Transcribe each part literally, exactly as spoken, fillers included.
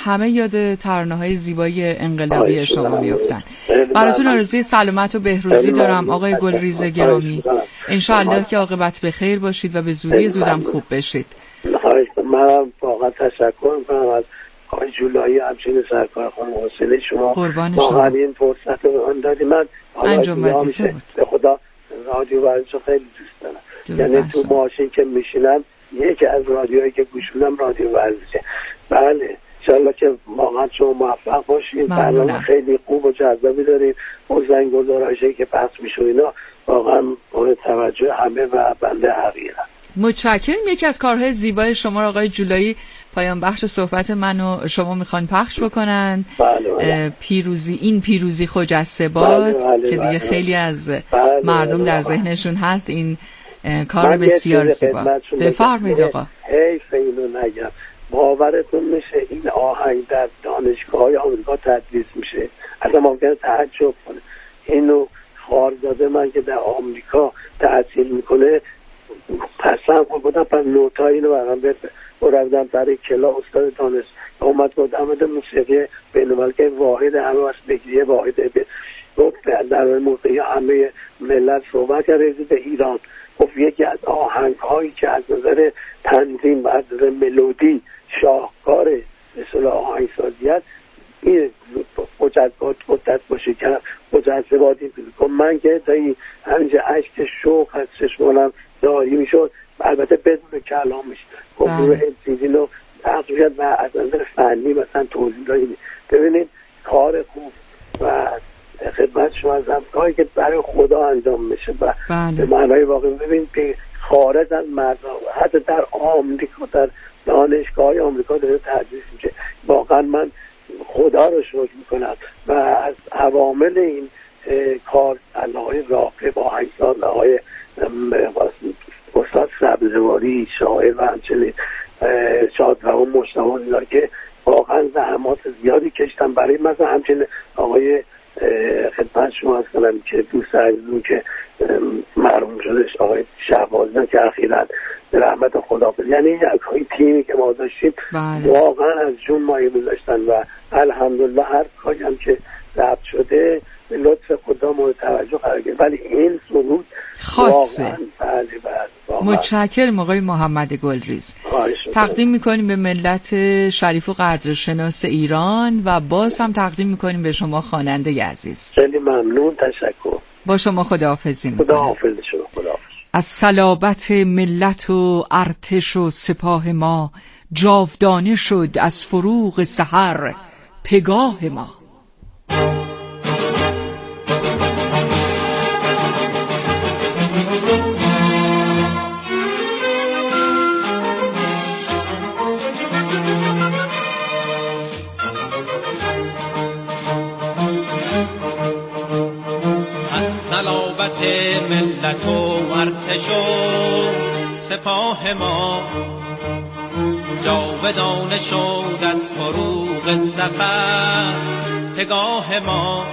همه یاد ترانه‌های زیبای انقلابی شما میافتن. براتون آرزوی سلامت و بهروزی دارم آقای گلریز گرامی. انشاءالله که عاقبت به خیر باشید و به زودی زودم خوب بشید. من واقعا تشکر میکنم از آقای جولایی، همچنین سرکار خانم حسینی، شما واقعا این فرصت رو من دادی. من انجام وظیفه بود. به خدا رادیو ورزش رو خیلی دوست دارم، یعنی تو ماشین که میشینم یکی از رادیوهایی که گوش میدم رادیو ورزشه. بله انشالله که واقعا شما موفق باشین. برنامه خیلی خوب و جذابی دارین، اون زنگ‌گذارایی که پخش میشه اینا واقعا مورد توجه همه و بنده حقیقت. متشکرم. یکی از کارهای زیبای شما آقای جولایی پایان بخش صحبت منو شما میخوان پخش بکنن. بله بله. پیروزی این پیروزی خجسته باد بله بله که دیگه بله. خیلی از بله مردم بله. در ذهنشون هست این کار بسیار زیبا. بفرمایید آقا. حیف اینو نگم، باورتون میشه این آهنگ در دانشگاه‌های آمریکا تدریس میشه، اصلا ممکنه تعجب کنه. اینو خارزاده من که در آمریکا تحصیل میکنه پسند بودم، پس نوتای اینو برام بفرست بردم برای کلا استاد دانش اومد گفت احمد موسیقی بین‌المللی که واحد همه واسه بگیری واحد گفت در موسیقی همه ملت صحبت کرده به ایران. گفت یکی از آهنگ هایی که از نظر تنظیم و از نظر ملودی شاهکاره مثل آهنگ سازیت این مجذبات قدرت باشه که مجذباتی کن. من که دایی همینجا عشق شوق از چشمانم داری میشد، البته بدون کلامش گروه امسیدین رو تقریبا و از نظر فنی مثلا توضیح داریم. ببینید کار خوب و خدمت شما از همکاری که برای خدا انجام میشه و به معنای واقعی ببین که خارج از مرزها حتی در آمریکا در دانشگاه های آمریکا داره تدریس میشه. واقعا من خدا رو شکر میکنم و از عوامل این کار آقای راقب آهنگساز آقای استاد سبزواری شاعر و همچنین شادروان مشتاق که واقعا زحمات زیادی کشتن برای مثلا همچنین آقای خدمت شما از کنم که دوست عزیزم که مرحوم شدش آقای شهبازیان که اخیراً رحمت خدا بده، یعنی یک تیمی که ما داشتیم واقعا از جون مایه می‌داشتن و الحمدلله هر کاری هم که ضبط شده به لطف خدا مورد توجه قرار گرفت. ولی این سرود خاصه. بله بله. متشکرم آقای محمد گلریز. تقدیم میکنیم به ملت شریف و قدرشناس ایران و باز هم تقدیم میکنیم به شما خواننده عزیز. خیلی ممنون، تشکر. با شما خداحافظی میکنم. خداحافظ شما. خداحافظ. از صلابت ملت و ارتش و سپاه ما جاودانه شد از فروغ سحر پگاه ما. ملت و ارتش و سپاه ما جاودانه شد از فروغ ظفر پگاه ما.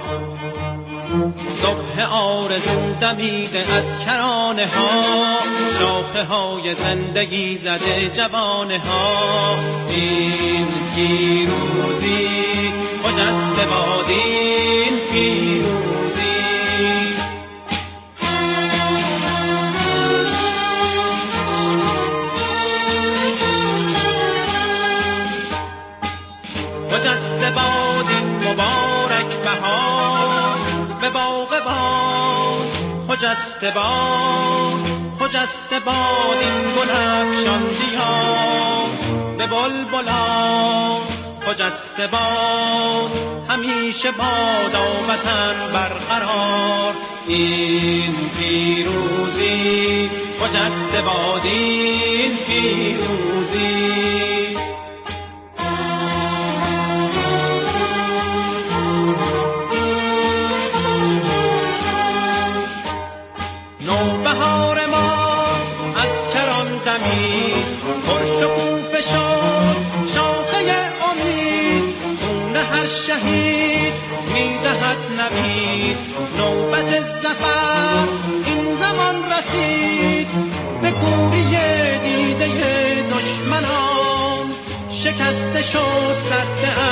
صبح آرزو دمیده از کرانه ها، شاخه های زندگی زده جوانه ها. این پیروزی خجسته باد، این پیروزی خجسته باد، این مبارک بهار به باغ باد. خجسته باد، خجسته باد این گل افشان دیار به بلبلان. خجسته باد همیشه بادا وطن برقرار. این پیروزی خجسته باد، این پیروزی نوبهار ما از کران دمید، پرشکوفه شد شاخه امید. خون هر شهید میدهد نوید، نوبت ظفر این زمان رسید. به کوری دیده دشمنان شکسته شد سد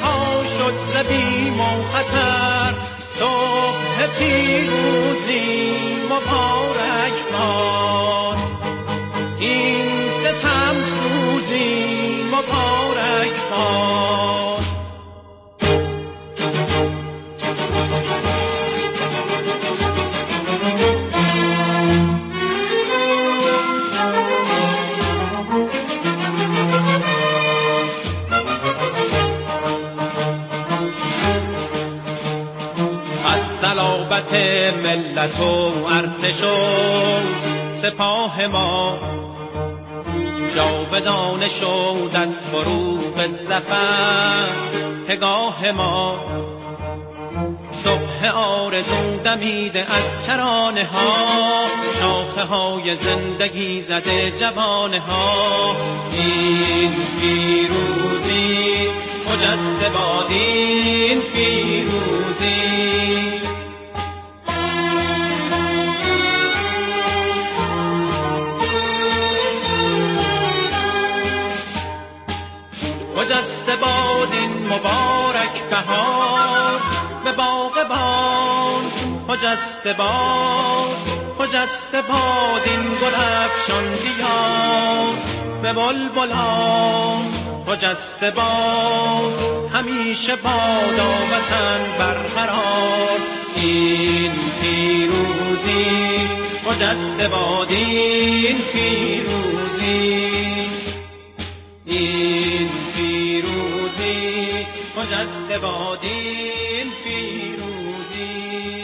رها شد ز بیم و خطر، صبح پیروزی مبارک باد، این ستم سوزی مبارک باد. صلابت ملت و ارتش و سپاه ما جاودانه شد از فروغ ظفر پگاه ما. صبح آرزو دمیده از کرانه ها، شاخه های زندگی زده جوانه ها. این پیروزی خجسته باد، این پیروزی خجسته باد، این مبارک بهار به باغبان. خجسته باد، خجسته باد، این گل افشان دیار به بلبلان. خجسته باد، همیشه بادا وطن برقرار. این پیروزی خجسته باد، این پیروزی، این پیروزی خجسته باد، این پیروزی،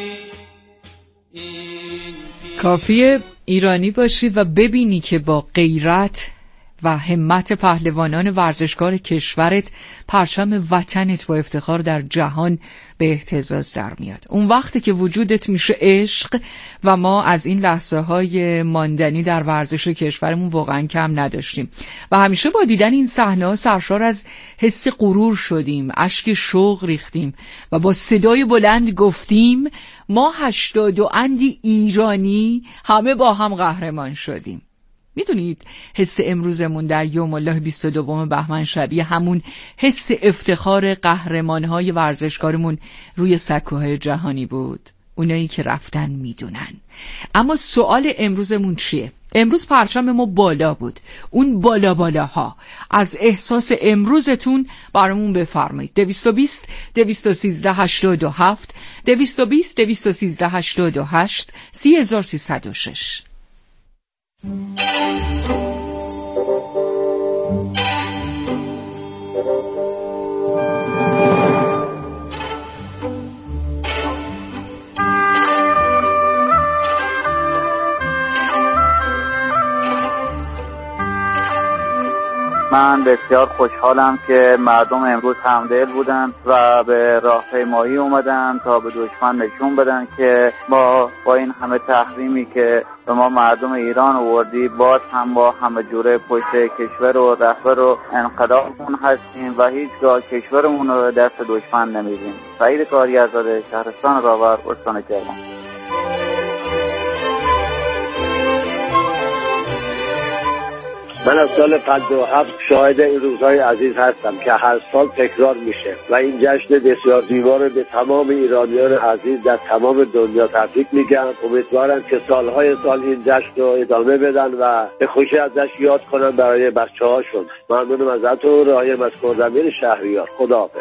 این پیروزی. کافیه ایرانی باشی و ببینی که با غیرت و همت پهلوانان ورزشکار کشورت پرچم وطنت با افتخار در جهان به اهتزاز در میاد. اون وقتی که وجودت میشه عشق و ما از این لحظه های ماندنی در ورزش کشورمون واقعا کم نداشتیم و همیشه با دیدن این صحنه ها سرشار از حس غرور شدیم، اشک شوق ریختیم و با صدای بلند گفتیم ما هشتاد و اندی ایرانی همه با هم قهرمان شدیم. میدونید حس امروزمون در یوم الله بیست و دوم بهمن شبیه همون حس افتخار قهرمانهای ورزشکارمون روی سکوهای جهانی بود. اونایی که رفتن میدونن. اما سوال امروزمون چیه؟ امروز پرچم ما بالا بود. اون بالا بالاها از احساس امروزتون برامون بفرمایید. دویست و بیست دویست و سیزده هشتاد و هفت دویست و بیست دویست و سیزده هشتاد و هشت سی هزار و سیصد و شش. من بسیار خوشحالم که مردم امروز همدل بودن و به راهپیمایی اومدن تا به دشمن نشون بدن که ما با این همه تحریمی که به ما مردم ایران آوردی باز هم با همه جوره پشت کشور و رهبر و انقلابمون هستیم و هیچگاه کشورمون رو دست دشمن نمیدیم. سعید کاریزاده، شهرستان راور، استان کرمان. من از سال پنجاه و هفت شاهد این روزهای عزیز هستم که هر سال تکرار میشه و این جشن بسیار زیبا رو به تمام ایرانیان عزیز در تمام دنیا تبریک میگم. امیدوارم که سالهای سال این جشن رو ادامه بدن و به خوشی ازش یاد کنن برای بچه هاشون. ممنونم ازتون. راهیم از کردمیر شهریار. خداحافظ.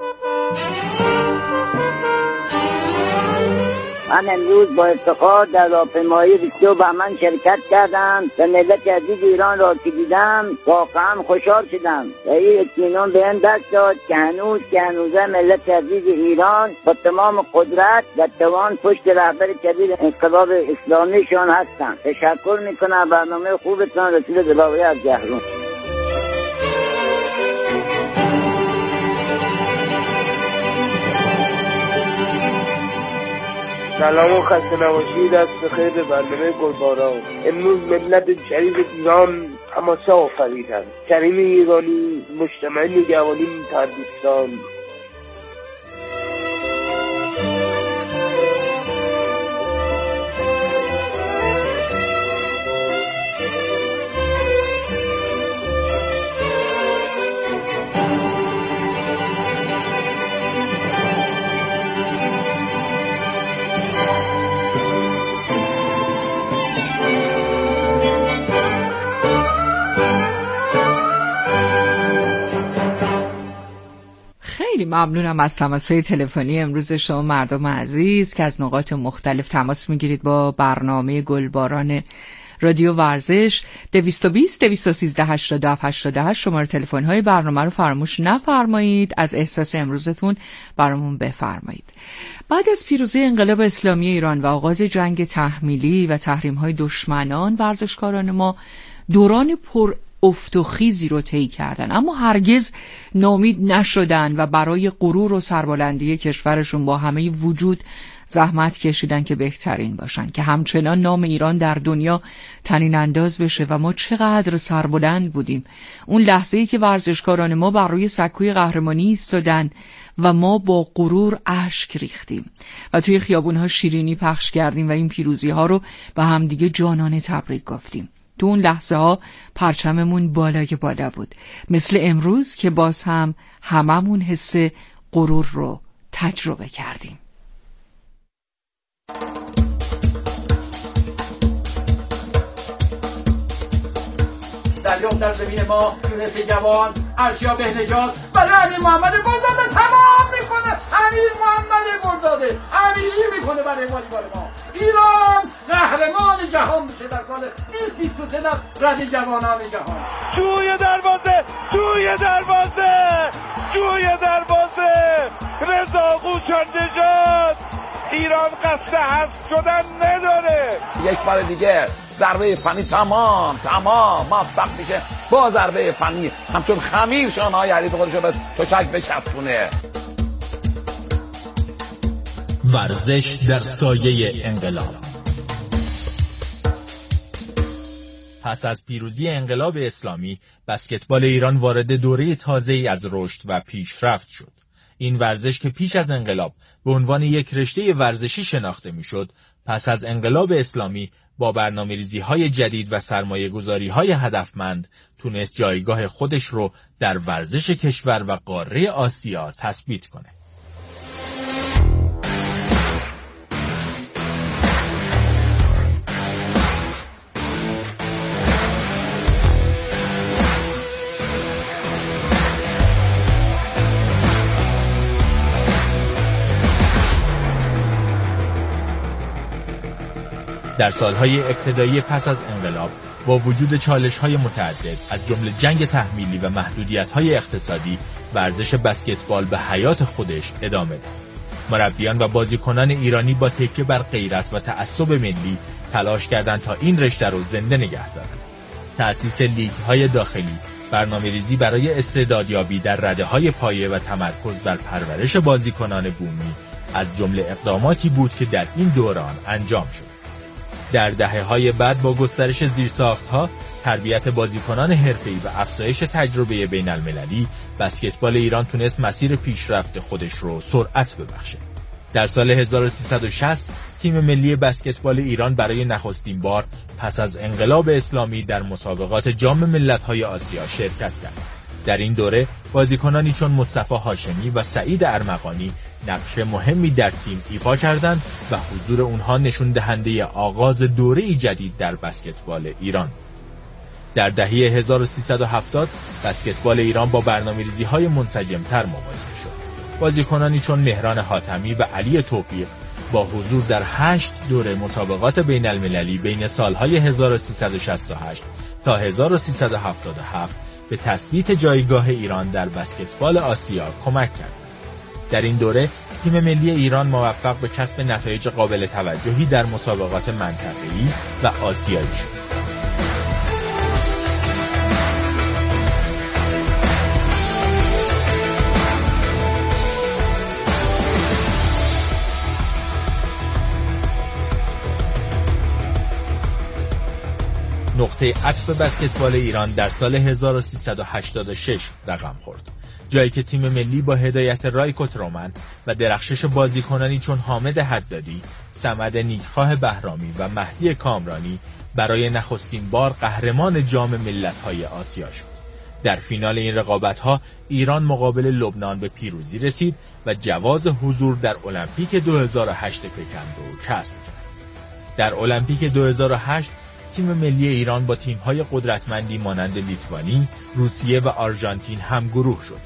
من امروز با افتخار در راهپیمایی بیست و بهمن شرکت کردم و ملت عزیز ایران را که دیدم واقعا خوشحال شدم و این اطمینان بهم دست داد که هنوز که هنوزه ملت عزیز ایران با تمام قدرت و توان پشت رهبر کبیر انقلاب اسلامیشان هستند. تشکر میکنم. برنامه خوبتان. رسول دلاوری از جهرون. سلام و خسته نباشید. دست بخیر به برنامه گلباران. امروز ملت شریف ایران حماسه آفریدند. کریم ایرانی مجتمع نگهبانی تردوستان. ممنونم از تماس‌های تلفنی امروز شما مردم عزیز که از نقاط مختلف تماس میگیرید با برنامه گلباران رادیو ورزش. دویست و بیست دویست و سیزده هشتاد و هفت هشتاد و هشت شماره تلفن‌های برنامه رو فراموش نفرمایید. از احساس امروزتون برامون بفرمایید. بعد از پیروزی انقلاب اسلامی ایران و آغاز جنگ تحمیلی و تحریم‌های دشمنان، ورزشکاران ما دوران پر افت و خیزی رو طی کردن، اما هرگز ناامید نشدن و برای غرور و سربلندی کشورشون با همه وجود زحمت کشیدن که بهترین باشن، که همچنان نام ایران در دنیا طنین انداز بشه. و ما چقدر سربلند بودیم اون لحظه‌ای که ورزشکاران ما بر روی سکوی قهرمانی ایستادن و ما با غرور اشک ریختیم و توی خیابون‌ها شیرینی پخش کردیم و این پیروزی‌ها رو به همدیگه جانانه تبریک گفتیم. تو اون لحظه ها پرچممون بالای بالا بود، مثل امروز که باز هم هممون حس غرور رو تجربه کردیم. دریافت در زمین ما یونس جوان، ارشیا بهنژاد برای امیر محمد گلزاده تمام میکنه. امیر محمد گلزاده امیری میکنه برای والیبال ما. ایران قهرمان جهان میشه در سال بیست بیست و سه رده جوانان جهان. توی دروازه توی دروازه توی دروازه رضا قوچندژاد. ایران قصد حذف شدن نداره. یک بار دیگه ضربه فنی تمام تمام موفق میشه با ضربه فنی همچون خمیر شانه‌های حریف خودش رو به تشک بچسبونه. ورزش در سایه انقلاب. پس از پیروزی انقلاب اسلامی، بسکتبال ایران وارد دوره تازه‌ای از رشد و پیشرفت شد. این ورزش که پیش از انقلاب به عنوان یک رشته ورزشی شناخته میشد، پس از انقلاب اسلامی با برنامه‌ریزی‌های جدید و سرمایه‌گذاری‌های هدفمند تونست جایگاه خودش رو در ورزش کشور و قاره آسیا تثبیت کنه. در سالهای ابتدایی پس از انقلاب با وجود چالش‌های متعدد از جمله جنگ تحمیلی و محدودیت‌های اقتصادی، ورزش بسکتبال به حیات خودش ادامه داد. مربیان و بازیکنان ایرانی با تکیه بر غیرت و تعصب ملی تلاش کردند تا این رشته رو زنده نگه دارند. تأسیس لیگ‌های داخلی، برنامه‌ریزی برای استعدادیابی در رده‌های پایه و تمرکز بر پرورش بازیکنان بومی از جمله اقداماتی بود که در این دوران انجام شد. در دهه‌های بعد با گسترش زیرساخت‌ها، تربیت بازیکنان حرفه‌ای و افزایش تجربه بین‌المللی، بسکتبال ایران تونست مسیر پیشرفت خودش رو سرعت ببخشه. در سال هزار و سیصد و شصت تیم ملی بسکتبال ایران برای نخستین بار پس از انقلاب اسلامی در مسابقات جام ملت‌های آسیا شرکت کرد. در این دوره بازیکنانی چون مصطفی هاشمی و سعید ارمغانی نقش مهمی در تیم ایفا کردند و حضور اونها نشون دهنده آغاز دوره‌ای جدید در بسکتبال ایران. در دهه هزار و سیصد و هفتاد بسکتبال ایران با برنامه‌ریزی‌های منسجم‌تر مواجه شد. بازیکنانی چون مهران حاتمی و علی توفیق با حضور در هشت دوره مسابقات بین‌المللی بین سالهای هزار و سیصد و شصت و هشت تا هزار و سیصد و هفتاد و هفت به تثبیت جایگاه ایران در بسکتبال آسیا کمک کرد. در این دوره تیم ملی ایران موفق به کسب نتایج قابل توجهی در مسابقات منطقه‌ای و آسیایی شد. نقطه عطف بسکتبال ایران در سال هزار و سیصد و هشتاد و شش رقم خورد، جایی که تیم ملی با هدایت رایکو ترومن و درخشش بازیکنانی چون حامد حدادی، صمد نیکخواه بهرامی و مهدی کامرانی برای نخستین بار قهرمان جام ملت‌های آسیا شد. در فینال این رقابت‌ها ایران مقابل لبنان به پیروزی رسید و جواز حضور در المپیک دو هزار و هشت پکن رو کسب کرد. در المپیک دو هزار و هشت تیم ملی ایران با تیم‌های قدرتمندی مانند لیتوانی، روسیه و آرژانتین هم گروه شد.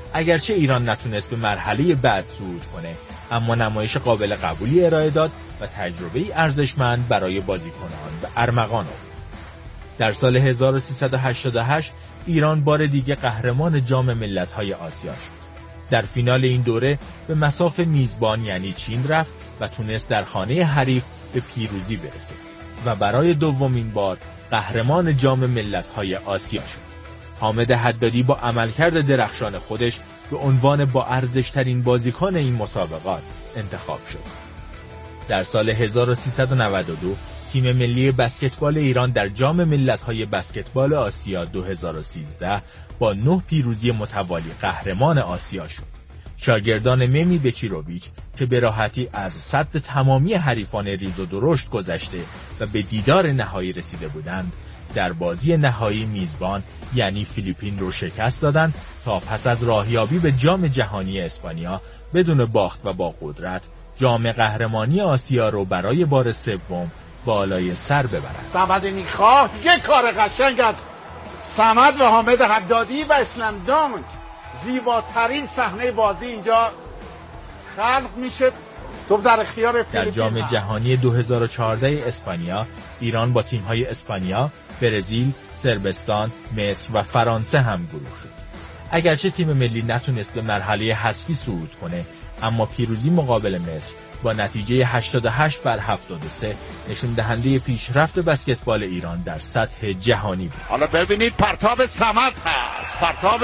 اگرچه ایران نتونست به مرحله بعد صعود کنه، اما نمایش قابل قبولی ارائه داد و تجربه‌ای ارزشمند برای بازیکنان به ارمغان آورد. در سال هزار و سیصد و هشتاد و هشت ایران بار دیگه قهرمان جام ملت‌های آسیا شد. در فینال این دوره به مصاف میزبان یعنی چین رفت و تونست در خانه حریف به پیروزی برسه و برای دومین بار قهرمان جام ملت‌های آسیا شد. حامد حدادی با عملکرد درخشان خودش به عنوان با ارزش‌ترین بازیکن این مسابقات انتخاب شد. در سال هزار و سیصد و نود و دو تیم ملی بسکتبال ایران در جام ملت‌های بسکتبال آسیا دو هزار و سیزده با نه پیروزی متوالی قهرمان آسیا شد. شاگردان میمی بچیروویچ که به راحتی از صد تمامی حریفان ریز و درشت گذشته و به دیدار نهایی رسیده بودند، در بازی نهایی میزبان یعنی فیلیپین رو شکست دادند تا پس از راهیابی به جام جهانی اسپانیا بدون باخت و با قدرت جام قهرمانی آسیا رو برای بار سوم بالای سر ببرند. صمد نیخواه یک کار قشنگ از صمد و حامد حدادی و اسلام دانک. زیباترین صحنه بازی اینجا خلق میشه. تو در اختیار فیلیپین. در جام جهانی دو هزار و چهارده اسپانیا ایران با تیم‌های اسپانیا، برزیل، صربستان، مصر و فرانسه هم گروه شد. اگرچه تیم ملی نتونست به مرحله حذفی صعود کنه، اما پیروزی مقابل مصر با نتیجه هشتاد و هشت بر هفتاد و سه نشون دهنده پیشرفت بسکتبال ایران در سطح جهانی بود. حالا ببینید پرتاب صمد هست، پرتاب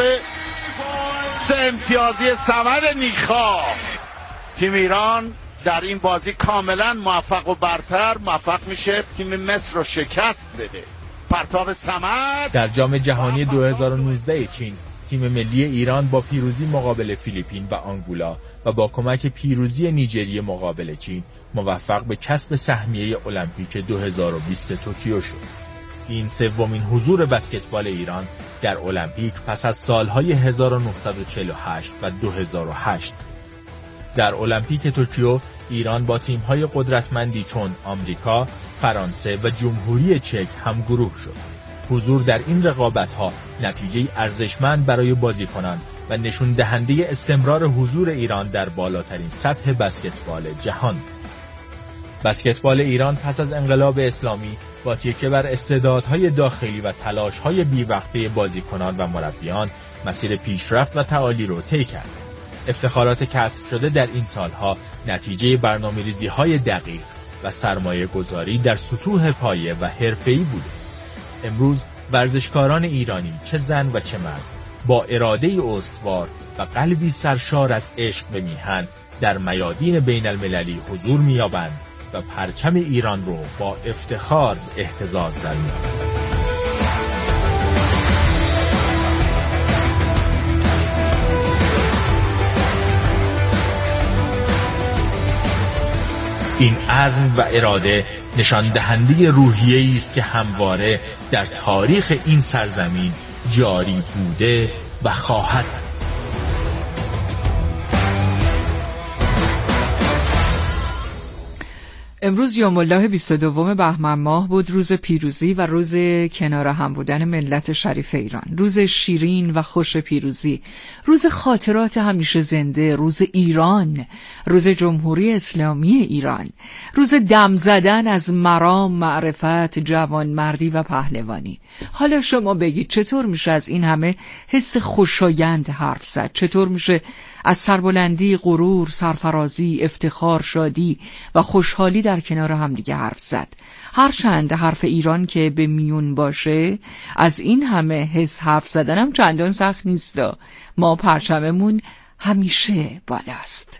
سه امتیازی صمد نیخواه. تیم ایران در این بازی کاملا موفق و برتر موفق میشه تیم مصر رو شکست بده. پرتاب صمد. در جام جهانی دو هزار و نوزده چین تیم ملی ایران با پیروزی مقابل فیلیپین و آنگولا و با کمک پیروزی نیجریه مقابل چین موفق به کسب سهمیه المپیک دو هزار و بیست توکیو شد. این سومین حضور بسکتبال ایران در المپیک پس از سالهای هزار و نهصد و چهل و هشت و دو هزار و هشت. در المپیک توکیو ایران با تیم‌های قدرتمندی چون آمریکا، فرانسه و جمهوری چک هم گروه شد. حضور در این رقابت‌ها نتیجه ارزشمند برای بازیکنان و نشون دهنده استمرار حضور ایران در بالاترین سطح بسکتبال جهان. بسکتبال ایران پس از انقلاب اسلامی با تکیه بر استعدادهای داخلی و تلاش‌های بی‌وقفه بازیکنان و مربیان مسیر پیشرفت و تعالی را طی کرد. افتخارات کسب شده در این سالها نتیجه برنامه‌ریزی‌های دقیق و سرمایه‌گذاری در سطوح پایه و حرفه‌ای بوده. امروز ورزشکاران ایرانی چه زن و چه مرد با اراده استوار و قلبی سرشار از عشق به میهن در میادین بین المللی حضور می‌یابند و پرچم ایران رو با افتخار اهتزاز در می‌آورند. این عزم و اراده نشان دهنده روحیه‌ای است که همواره در تاریخ این سرزمین جاری بوده و خواهد. امروز یوم الله بیست و دوم بهمن ماه بود، روز پیروزی و روز کنار هم بودن ملت شریف ایران، روز شیرین و خوش پیروزی، روز خاطرات همیشه زنده، روز ایران، روز جمهوری اسلامی ایران، روز دم زدن از مرام، معرفت، جوانمردی و پهلوانی. حالا شما بگید چطور میشه از این همه حس خوشایند حرف زد؟ چطور میشه از سربلندی، غرور، سرفرازی، افتخار، شادی و خوشحالی در کنار هم دیگه حرف زد؟ هرچند حرف ایران که به میون باشه، از این همه حس حرف زدنم چندان سخت نیست. ما پرچممون همیشه بالاست.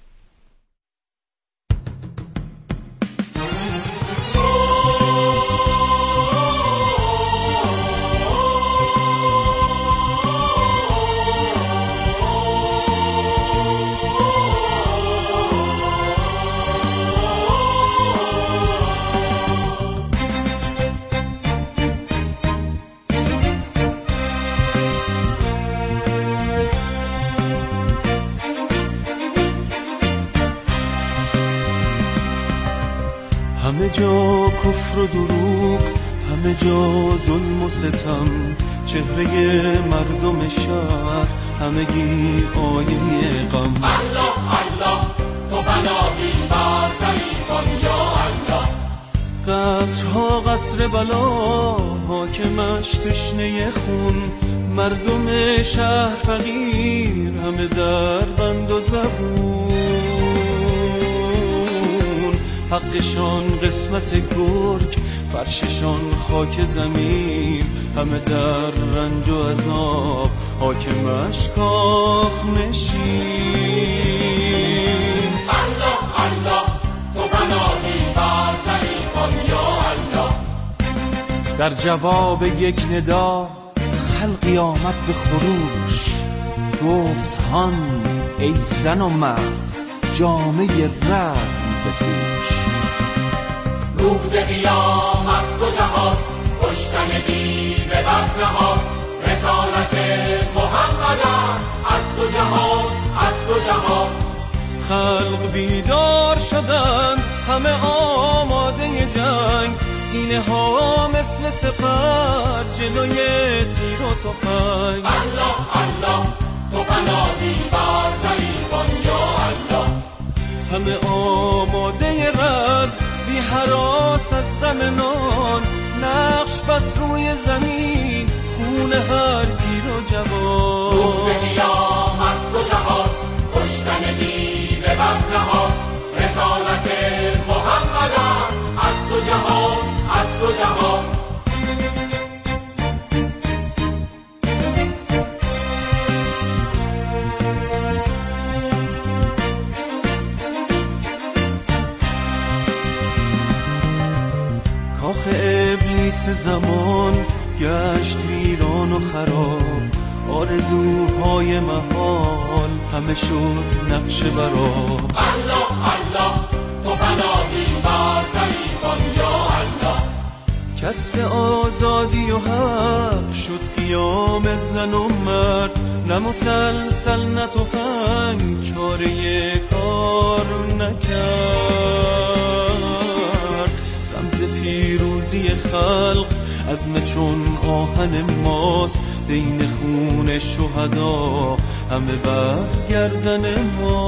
همه جا کفر و دروغ، همه جا ظلم و ستم، چهره مردم شهر همگی آینه غم. الله الله تو پناهی بر ضعیفان یا الله. قصرها قصر بلا حاکمش تشنه خون، مردم شهر فقیر همه در بند و زبون، حقشان قسمت گرگ فرششان خاک زمین، همه در رنج و عذاب حاکمش کاخ نشین. الله الله تو پناهی بر ضعیفان یا الله. در جواب یک ندا خلقی آمد به خروش، گفت هان ای زن و مرد جامعه رزم بپوش. روز قیام از دو جهان کشتن دیو بد نهاد، رسالت محمد از دو جهان از دو جهان. خلق بیدار شدن همه آماده جنگ، سینه ها مثل سپر جلوی تیر و تفنگ. الله الله تو پناهی بر ضعیفان یا الله. همه آماده رزم بی هراس از غم نان، نقش بس روی زمین خون هر پیر و جوان. روز قیام از دو جهان کشتن دیو بد نهاد، رسالت محمد از دو جهان از دو جهان. کاخ ابلیس زمان گشت ویران و خراب، آرزوهای محال همه شد نقش براب. الله الله تو پناهی بر ضعیفان یا الله. کسب آزادی و حق شد قیام زن و مرد، نه مسلسل نه تفنگ چاره کار نکرد. رمز پیروزی خلق عزم چون آهن ماست، دین خون شهدا همه بر گردن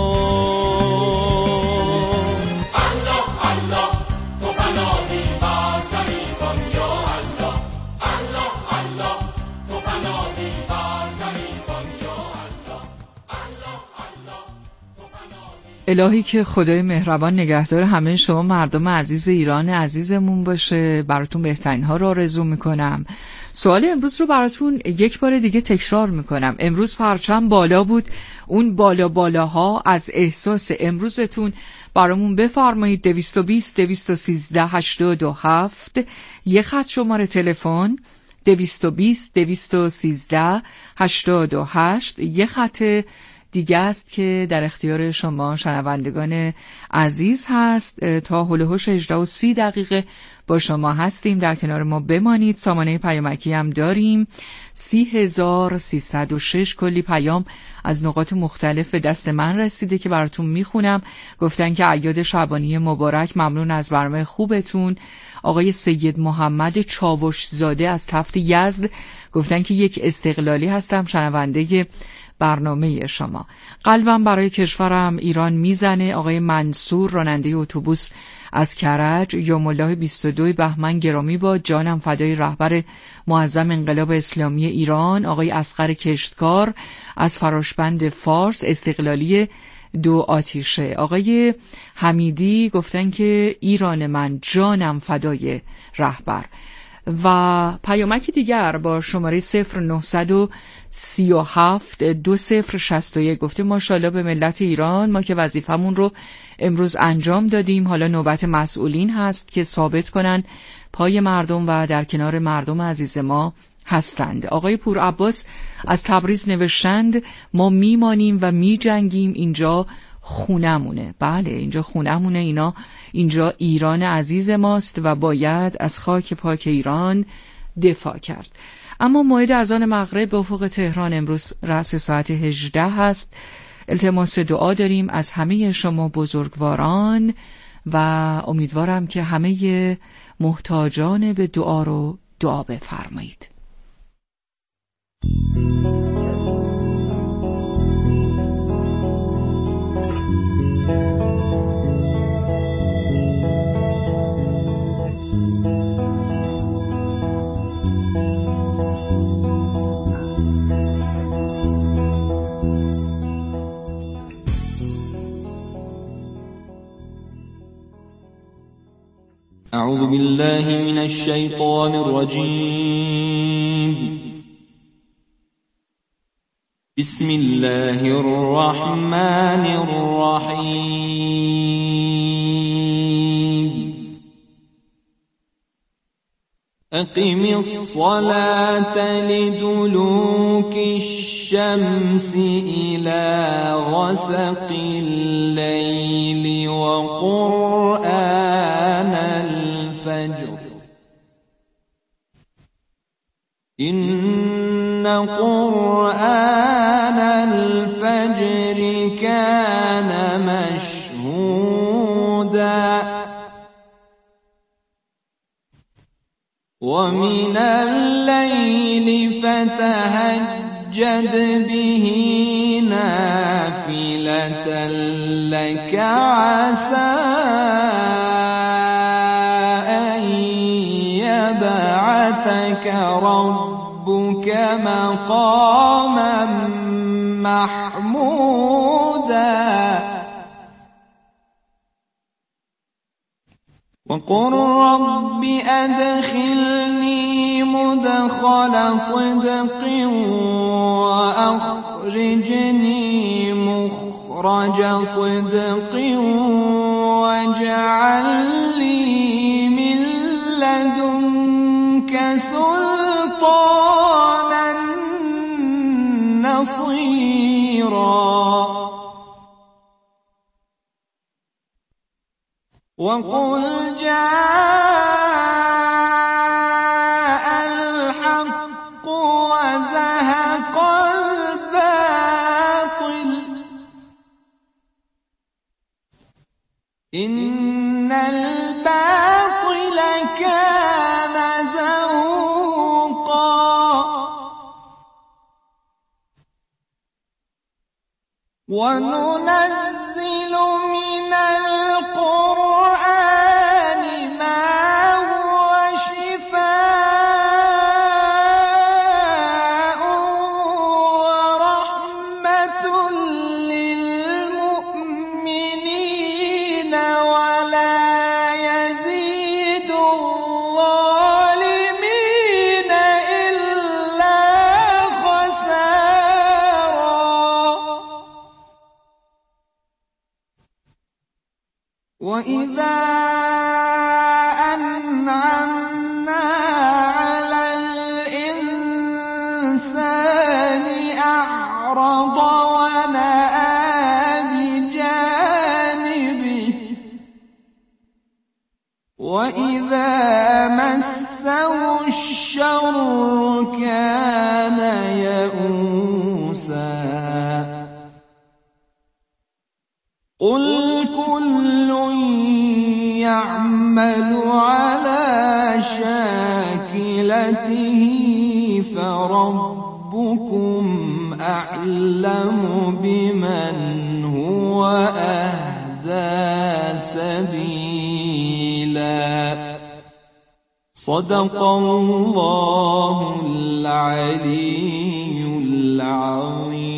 ماست. الله الله تو پناهی بر ضعیفان یا الله. الله الله تو پناهی بر ضعیفان یا الله. الله الله تو پناهی. الهی که خدای مهربان نگهدار همه شما مردم عزیز ایران عزیزمون باشه. براتون بهترین ها رو آرزو میکنم. سوال امروز رو براتون یک بار دیگه تکرار میکنم. امروز پرچم بالا بود، اون بالا بالاها از احساس امروزتون برامون بفرمایید. دویست و بیست دویست و سیزده هشتاد و هفت یه خط شماره تلفن، دویست و بیست دویست و سیزده هشتاد و هشت یه خط دیگه است که در اختیار شما شنوندگان عزیز هست. تا هول و هوش هجده و سی دقیقه با شما هستیم، در کنار ما بمانید. سامانه پیامکی هم داریم سی هزار سیصد و شش. کلی پیام از نقاط مختلف به دست من رسیده که براتون میخونم. گفتن که عیاد شعبانی مبارک، ممنون از برنامه خوبتون. آقای سید محمد چاوش زاده از تفت یزد گفتن که یک استقلالی هستم، شنونده برنامه شما. قلبم برای کشورم ایران میزنه. آقای منصور راننده اتوبوس از کرج. یوم الله بیست و دو بهمن گرامی با جانم فدای رهبر معظم انقلاب اسلامی ایران. آقای اصغر کشتکار از فراشبند فارس، استقلالی دو آتیشه. آقای حمیدی گفتن که ایران من جانم فدای رهبر. و پیامک دیگر با شماره صفر نهصد و سی و هفت دو صفر شصت و یک گفته ماشاءالله به ملت ایران، ما که وظیفمون رو امروز انجام دادیم، حالا نوبت مسئولین هست که ثابت کنن پای مردم و در کنار مردم عزیز ما هستند. آقای پور عباس از تبریز نوشتند ما میمانیم و میجنگیم، اینجا خونمونه. بله اینجا خونمونه، اینا اینجا ایران عزیز ماست و باید از خاک پاک ایران دفاع کرد. اما موعد اذان مغرب به افق تهران امروز رأس ساعت هجده هست. التماس دعا داریم از همه شما بزرگواران و امیدوارم که همه محتاجان به دعا رو دعا بفرمایید. أعوذ بالله من الشيطان الرجيم. بسم الله الرحمن الرحيم. أقم الصلاة لدلوك الشمس إلى غسق الليل وقرآن الفجر إن قرآن الفجر كان مشهودا ومن الليل فتهجد به نافلة لك عسى أن يبعثك ربك مقاما محمودا وقل رب أدخلني مدخل صدق وأخرجني مخرج صدق واجعل لي من لدنك سلطانا نصيرا وقل جاء الحق وزهق الباطل إن الباطل كان زهوقا وننزل من القرآن ما هو شفاء ورحمة للمؤمنين ولا يزيد الظالمين إلا خسارا وإذا أنعمنا على الإنسان أعرض ونأى بجانبه وإذا مسه الشر كان يئوسا قل كل يعمل على شاكلته فربكم أعلم بمن هو أهدى سبيلا صدق الله العلي العظيم.